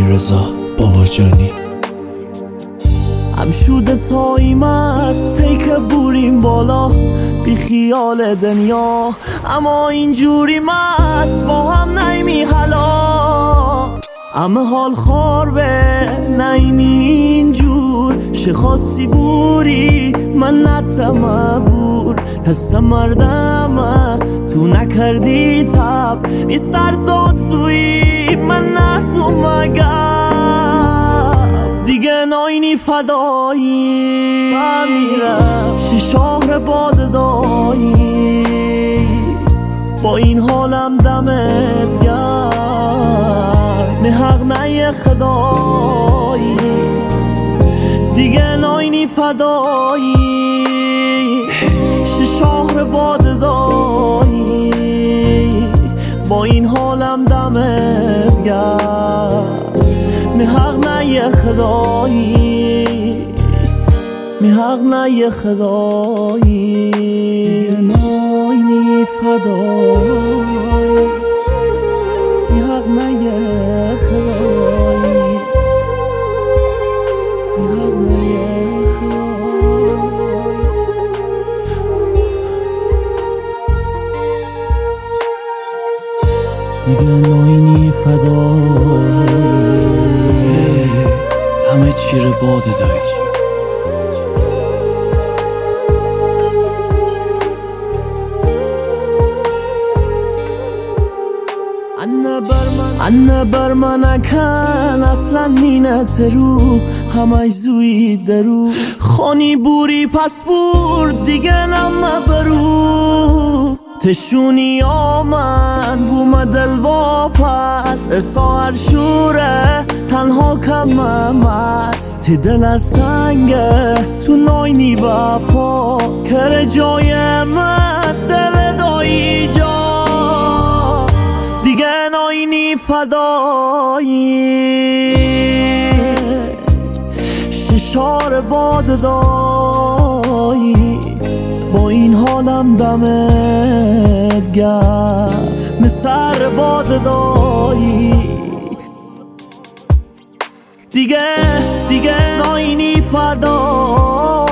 رضا باباجانی هم شده تایم است پیک بوریم بالا بی خیال دنیا، اما اینجوری مست با هم نیمی حالا. همه حال خار به نیمی اینجور شخاصی بوری من نتمه بور تسته مردمه تو نکردی تب بی سر داد سوی من نسو مگم دیگه ناینی فدایی بمیرم شهر باد دایی با این حالم دمت گرم نه حق نه خدایی دیگه ناینی فدایی شهر باد دایی با این حالم دمت گرم نه حق نه خدایی نه حق نه خدایی ناینی فدایی نه حق نه خدایی نه حق نه خدایی دیگه ناینی فدایی همه چی رو باده دایش انه بر من اکن اصلا نینت رو همه زوی درو خانی بوری پس بور دیگه نمه برو تشونی آمن بوم دل واپس اسا هر شوره تنها کمم است تی دل از سنگه تو ناینی وفا کر جای من دل دایی جا دیگه ناینی فدایی ششار باد دایی با این حالم دمت گرم سر باد دایی دیگه ناینی فدایی